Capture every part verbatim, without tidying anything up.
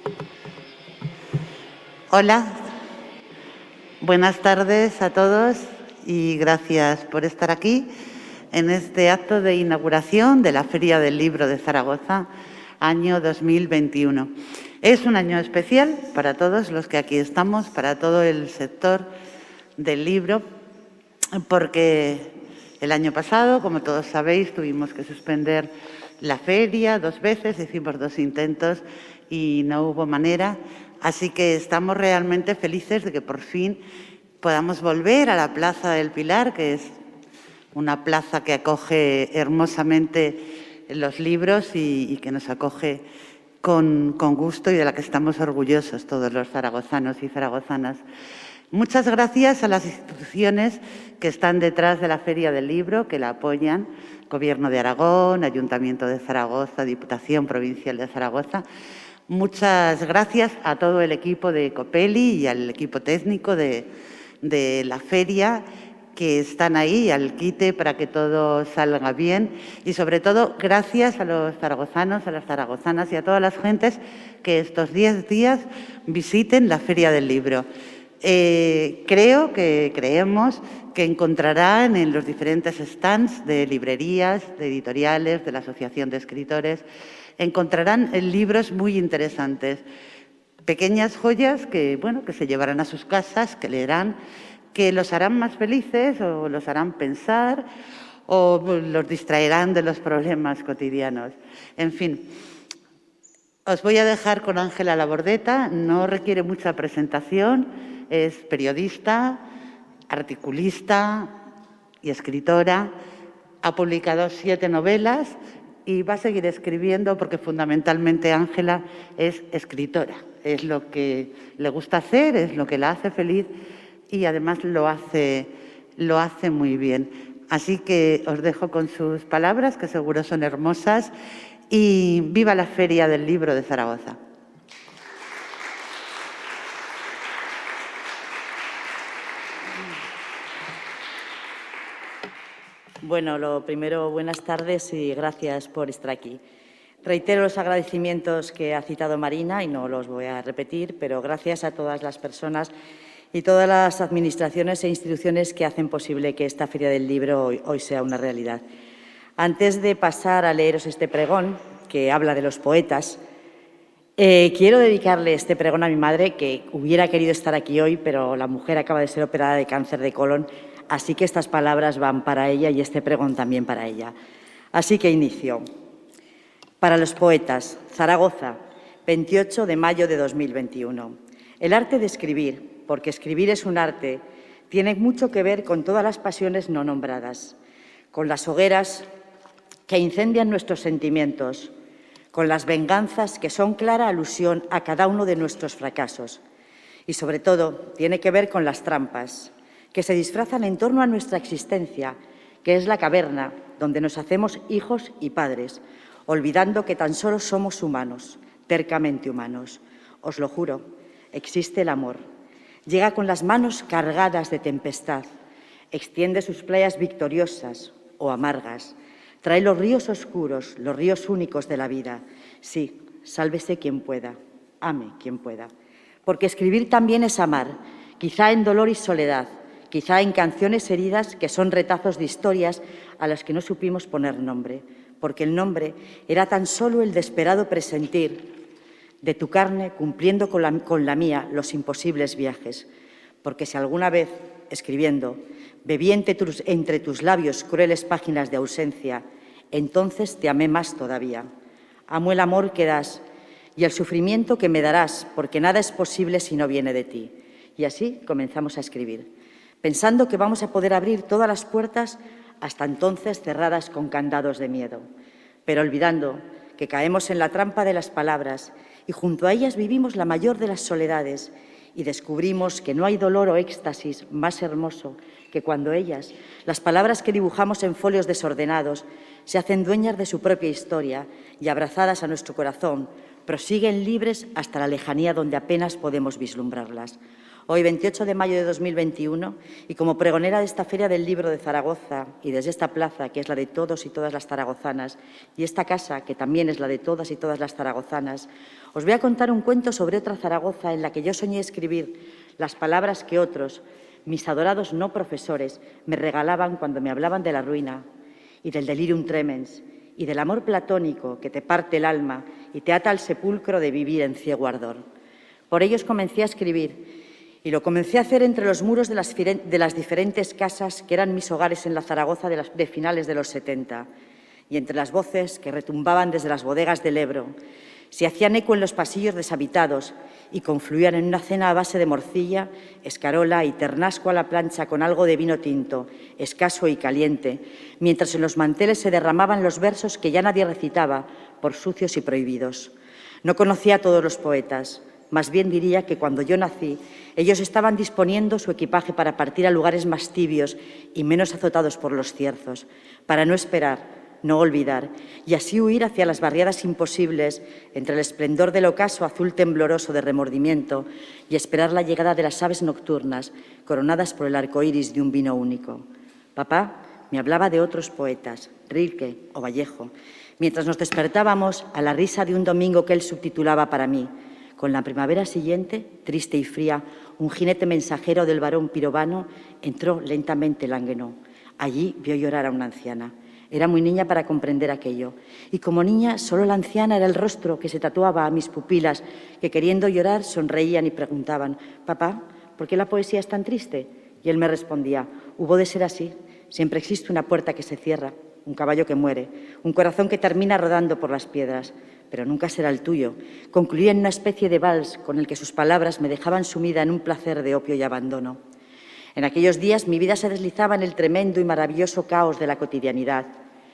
Hola, buenas tardes a todos y gracias por estar aquí en este acto de inauguración de la Feria del Libro de Zaragoza, año dos mil veintiuno. Es un año especial para todos los que aquí estamos, para todo el sector del libro, porque el año pasado, como todos sabéis, tuvimos que suspender la feria dos veces, hicimos dos intentos y no hubo manera. Así que estamos realmente felices de que por fin podamos volver a la Plaza del Pilar, que es una plaza que acoge hermosamente los libros y, y que nos acoge con, con gusto y de la que estamos orgullosos todos los zaragozanos y zaragozanas. Muchas gracias a las instituciones que están detrás de la Feria del Libro, que la apoyan, Gobierno de Aragón, Ayuntamiento de Zaragoza, Diputación Provincial de Zaragoza. Muchas gracias a todo el equipo de Copeli y al equipo técnico de, de la feria, que están ahí al quite para que todo salga bien. Y sobre todo, gracias a los zaragozanos, a las zaragozanas y a todas las gentes que estos diez días visiten la Feria del Libro. Eh, creo que creemos que encontrarán en los diferentes stands de librerías, de editoriales, de la Asociación de Escritores, encontrarán libros muy interesantes, pequeñas joyas que, bueno, que se llevarán a sus casas, que leerán, que los harán más felices o los harán pensar o los distraerán de los problemas cotidianos. En fin, os voy a dejar con Ángela Labordeta, no requiere mucha presentación. Es periodista, articulista y escritora. Ha publicado siete novelas y va a seguir escribiendo porque fundamentalmente Ángela es escritora. Es lo que le gusta hacer, es lo que la hace feliz y además lo hace, lo hace muy bien. Así que os dejo con sus palabras, que seguro son hermosas, y viva la Feria del Libro de Zaragoza. Bueno, lo primero, buenas tardes y gracias por estar aquí. Reitero los agradecimientos que ha citado Marina y no los voy a repetir, pero gracias a todas las personas y todas las administraciones e instituciones que hacen posible que esta Feria del Libro hoy, hoy sea una realidad. Antes de pasar a leeros este pregón, que habla de los poetas, eh, quiero dedicarle este pregón a mi madre, que hubiera querido estar aquí hoy, pero la mujer acaba de ser operada de cáncer de colon. Así que estas palabras van para ella y este pregón también para ella. Así que inicio. Para los poetas, Zaragoza, veintiocho de mayo de dos mil veintiuno. El arte de escribir, porque escribir es un arte, tiene mucho que ver con todas las pasiones no nombradas, con las hogueras que incendian nuestros sentimientos, con las venganzas que son clara alusión a cada uno de nuestros fracasos. Y sobre todo, tiene que ver con las trampas, que se disfrazan en torno a nuestra existencia, que es la caverna donde nos hacemos hijos y padres, olvidando que tan solo somos humanos, tercamente humanos. Os lo juro, existe el amor. Llega con las manos cargadas de tempestad, extiende sus playas victoriosas o amargas, trae los ríos oscuros, los ríos únicos de la vida. Sí, sálvese quien pueda, ame quien pueda. Porque escribir también es amar, quizá en dolor y soledad, quizá en canciones heridas que son retazos de historias a las que no supimos poner nombre, porque el nombre era tan solo el desesperado presentir de tu carne cumpliendo con la, con la mía los imposibles viajes. Porque si alguna vez, escribiendo, bebí entre tus, entre tus labios crueles páginas de ausencia, entonces te amé más todavía. Amo el amor que das y el sufrimiento que me darás, porque nada es posible si no viene de ti. Y así comenzamos a escribir, pensando que vamos a poder abrir todas las puertas hasta entonces cerradas con candados de miedo, pero olvidando que caemos en la trampa de las palabras y junto a ellas vivimos la mayor de las soledades y descubrimos que no hay dolor o éxtasis más hermoso que cuando ellas, las palabras que dibujamos en folios desordenados, se hacen dueñas de su propia historia y abrazadas a nuestro corazón, prosiguen libres hasta la lejanía donde apenas podemos vislumbrarlas. Hoy, veintiocho de mayo de dos mil veintiuno, y como pregonera de esta Feria del Libro de Zaragoza y desde esta plaza, que es la de todos y todas las zaragozanas, y esta casa, que también es la de todas y todas las zaragozanas, os voy a contar un cuento sobre otra Zaragoza en la que yo soñé escribir las palabras que otros, mis adorados no profesores, me regalaban cuando me hablaban de la ruina y del delirium tremens y del amor platónico que te parte el alma y te ata al sepulcro de vivir en ciego ardor. Por ellos comencé a escribir y lo comencé a hacer entre los muros de las, de las diferentes casas que eran mis hogares en la Zaragoza de, las, de finales de los setenta y entre las voces que retumbaban desde las bodegas del Ebro, se hacían eco en los pasillos deshabitados y confluían en una cena a base de morcilla, escarola y ternasco a la plancha con algo de vino tinto, escaso y caliente, mientras en los manteles se derramaban los versos que ya nadie recitaba por sucios y prohibidos. No conocía a todos los poetas. Más bien diría que cuando yo nací, ellos estaban disponiendo su equipaje para partir a lugares más tibios y menos azotados por los cierzos, para no esperar, no olvidar, y así huir hacia las barriadas imposibles entre el esplendor del ocaso azul tembloroso de remordimiento y esperar la llegada de las aves nocturnas, coronadas por el arco iris de un vino único. Papá me hablaba de otros poetas, Rilke o Vallejo, mientras nos despertábamos a la risa de un domingo que él subtitulaba para mí. Con la primavera siguiente, triste y fría, un jinete mensajero del varón pirovano entró lentamente Languenó. Allí vio llorar a una anciana. Era muy niña para comprender aquello. Y como niña, solo la anciana era el rostro que se tatuaba a mis pupilas, que queriendo llorar sonreían y preguntaban: «Papá, ¿por qué la poesía es tan triste?». Y él me respondía: «Hubo de ser así. Siempre existe una puerta que se cierra, un caballo que muere, un corazón que termina rodando por las piedras. Pero nunca será el tuyo». Concluía en una especie de vals con el que sus palabras me dejaban sumida en un placer de opio y abandono. En aquellos días mi vida se deslizaba en el tremendo y maravilloso caos de la cotidianidad.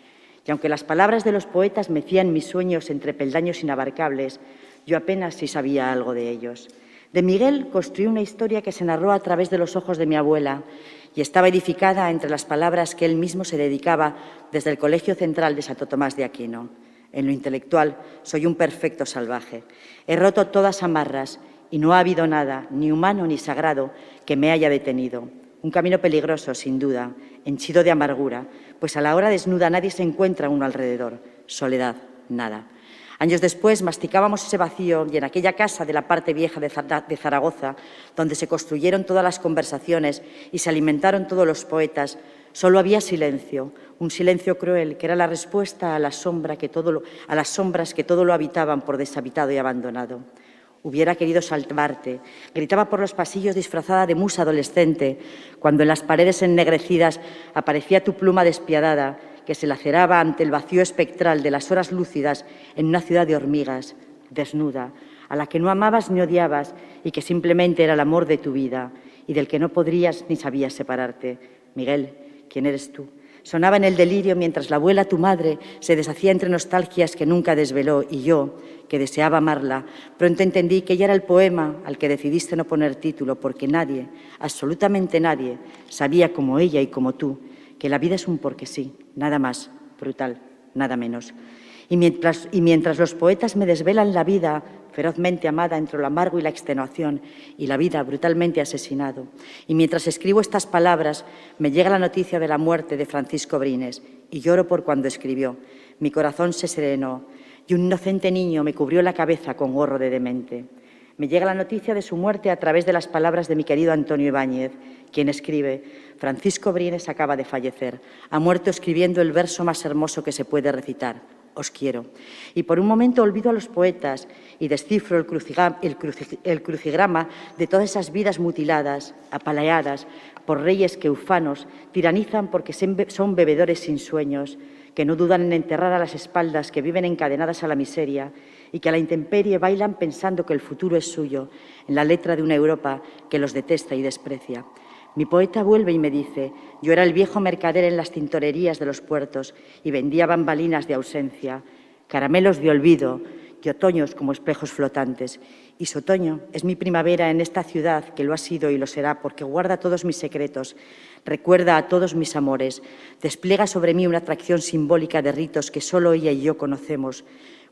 Y aunque las palabras de los poetas mecían mis sueños entre peldaños inabarcables, yo apenas si sabía algo de ellos. De Miguel construí una historia que se narró a través de los ojos de mi abuela y estaba edificada entre las palabras que él mismo se dedicaba desde el Colegio Central de Santo Tomás de Aquino. En lo intelectual soy un perfecto salvaje. He roto todas amarras y no ha habido nada, ni humano ni sagrado, que me haya detenido. Un camino peligroso, sin duda, henchido de amargura, pues a la hora desnuda nadie se encuentra a uno alrededor. Soledad, nada. Años después masticábamos ese vacío y en aquella casa de la parte vieja de Zaragoza, donde se construyeron todas las conversaciones y se alimentaron todos los poetas, solo había silencio, un silencio cruel que era la respuesta a, la sombra que todo lo, a las sombras que todo lo habitaban por deshabitado y abandonado. Hubiera querido salvarte, gritaba por los pasillos disfrazada de musa adolescente, cuando en las paredes ennegrecidas aparecía tu pluma despiadada, que se laceraba ante el vacío espectral de las horas lúcidas en una ciudad de hormigas, desnuda, a la que no amabas ni odiabas y que simplemente era el amor de tu vida y del que no podrías ni sabías separarte. Miguel, ¿quién eres tú? Sonaba en el delirio mientras la abuela, tu madre, se deshacía entre nostalgias que nunca desveló y yo, que deseaba amarla, pronto entendí que ella era el poema al que decidiste no poner título porque nadie, absolutamente nadie, sabía como ella y como tú que la vida es un porque sí, nada más, brutal, nada menos. Y mientras, y mientras los poetas me desvelan la vida ferozmente amada entre lo amargo y la extenuación, y la vida brutalmente asesinado, y mientras escribo estas palabras, me llega la noticia de la muerte de Francisco Brines, y lloro por cuando escribió. Mi corazón se serenó, y un inocente niño me cubrió la cabeza con gorro de demente. Me llega la noticia de su muerte a través de las palabras de mi querido Antonio Ibáñez, quien escribe: Francisco Brines acaba de fallecer, ha muerto escribiendo el verso más hermoso que se puede recitar. Os quiero. Y por un momento olvido a los poetas y descifro el, crucigrama, el, cruci, el crucigrama de todas esas vidas mutiladas, apaleadas por reyes que ufanos tiranizan porque son bebedores sin sueños, que no dudan en enterrar a las espaldas, que viven encadenadas a la miseria y que a la intemperie bailan pensando que el futuro es suyo, en la letra de una Europa que los detesta y desprecia. Mi poeta vuelve y me dice: yo era el viejo mercader en las tintorerías de los puertos y vendía bambalinas de ausencia, caramelos de olvido y otoños como espejos flotantes. Y su otoño es mi primavera en esta ciudad que lo ha sido y lo será porque guarda todos mis secretos, recuerda a todos mis amores, despliega sobre mí una atracción simbólica de ritos que solo ella y yo conocemos.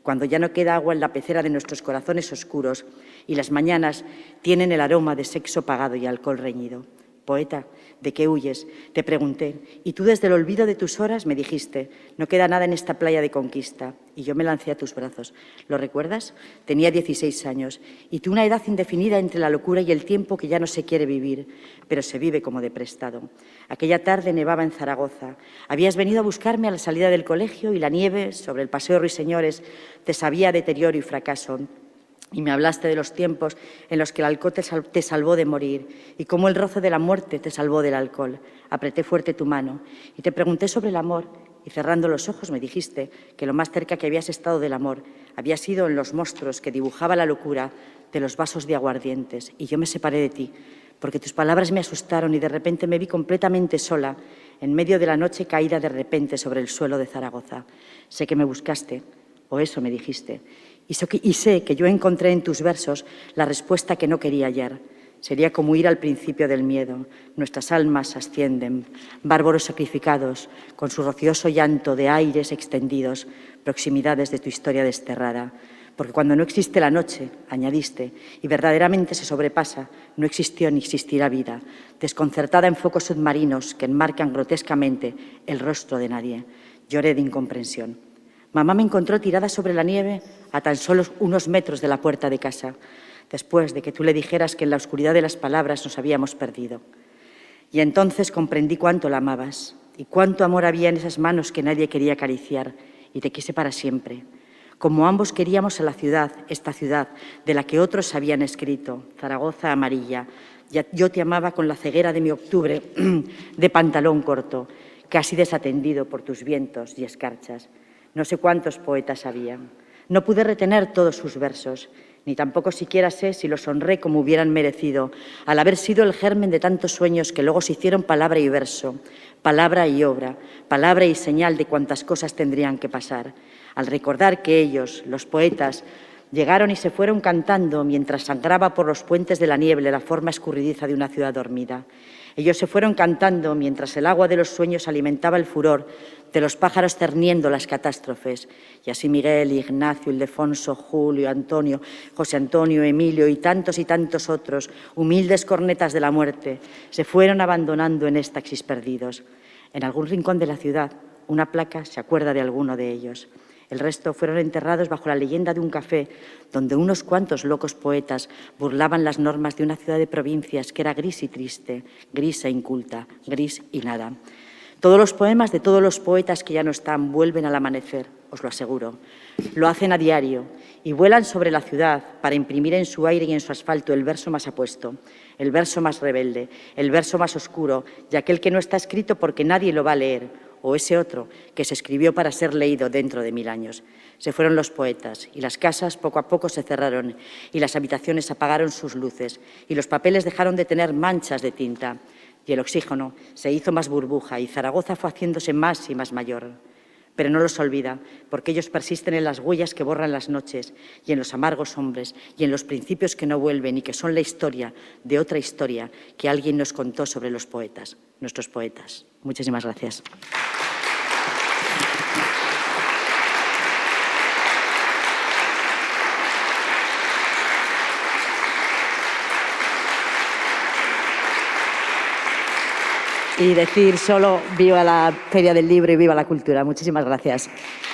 cuando ya no queda agua en la pecera de nuestros corazones oscuros y las mañanas tienen el aroma de sexo pagado y alcohol reñido. Poeta, ¿de qué huyes? Te pregunté, y tú desde el olvido de tus horas me dijiste, no queda nada en esta playa de conquista, y yo me lancé a tus brazos. ¿Lo recuerdas? Tenía dieciséis años, y tú una edad indefinida entre la locura y el tiempo que ya no se quiere vivir, pero se vive como de prestado. Aquella tarde nevaba en Zaragoza. Habías venido a buscarme a la salida del colegio y la nieve sobre el Paseo Ruiseñores te sabía deterioro y fracaso. Y me hablaste de los tiempos en los que el alcohol te, sal te salvó de morir y cómo el roce de la muerte te salvó del alcohol. Apreté fuerte tu mano y te pregunté sobre el amor y cerrando los ojos me dijiste que lo más cerca que habías estado del amor había sido en los monstruos que dibujaba la locura de los vasos de aguardientes. Y yo me separé de ti porque tus palabras me asustaron y de repente me vi completamente sola en medio de la noche caída de repente sobre el suelo de Zaragoza. Sé que me buscaste, o eso me dijiste. Y sé que yo encontré en tus versos la respuesta que no quería hallar. Sería como ir al principio del miedo. Nuestras almas ascienden, bárbaros sacrificados, con su rocioso llanto de aires extendidos, proximidades de tu historia desterrada. Porque cuando no existe la noche, añadiste, y verdaderamente se sobrepasa, no existió ni existirá vida, desconcertada en focos submarinos que enmarcan grotescamente el rostro de nadie. Lloré de incomprensión. Mamá me encontró tirada sobre la nieve a tan solo unos metros de la puerta de casa, después de que tú le dijeras que en la oscuridad de las palabras nos habíamos perdido. Y entonces comprendí cuánto la amabas y cuánto amor había en esas manos que nadie quería acariciar, y te quise para siempre. Como ambos queríamos a la ciudad, esta ciudad, de la que otros habían escrito, Zaragoza amarilla. Yo te amaba con la ceguera de mi octubre de pantalón corto, casi desatendido por tus vientos y escarchas. No sé cuántos poetas había. No pude retener todos sus versos, ni tampoco siquiera sé si los honré como hubieran merecido, al haber sido el germen de tantos sueños que luego se hicieron palabra y verso, palabra y obra, palabra y señal de cuántas cosas tendrían que pasar. Al recordar que ellos, los poetas, llegaron y se fueron cantando mientras sangraba por los puentes de la niebla la forma escurridiza de una ciudad dormida. Ellos se fueron cantando mientras el agua de los sueños alimentaba el furor de los pájaros cerniendo las catástrofes. Y así Miguel, Ignacio, Ildefonso, Julio, Antonio, José Antonio, Emilio y tantos y tantos otros, humildes cornetas de la muerte, se fueron abandonando en éxtasis perdidos. En algún rincón de la ciudad, una placa se acuerda de alguno de ellos. El resto fueron enterrados bajo la leyenda de un café donde unos cuantos locos poetas burlaban las normas de una ciudad de provincias que era gris y triste, gris e inculta, gris y nada. Todos los poemas de todos los poetas que ya no están vuelven al amanecer, os lo aseguro. Lo hacen a diario y vuelan sobre la ciudad para imprimir en su aire y en su asfalto el verso más apuesto, el verso más rebelde, el verso más oscuro y aquel que no está escrito porque nadie lo va a leer, o ese otro que se escribió para ser leído dentro de mil años. Se fueron los poetas y las casas poco a poco se cerraron y las habitaciones apagaron sus luces y los papeles dejaron de tener manchas de tinta y el oxígeno se hizo más burbuja y Zaragoza fue haciéndose más y más mayor. Pero no los olvida, porque ellos persisten en las huellas que borran las noches y en los amargos hombres y en los principios que no vuelven y que son la historia de otra historia que alguien nos contó sobre los poetas, nuestros poetas. Muchísimas gracias. Y decir solo viva la Feria del Libro y viva la cultura. Muchísimas gracias.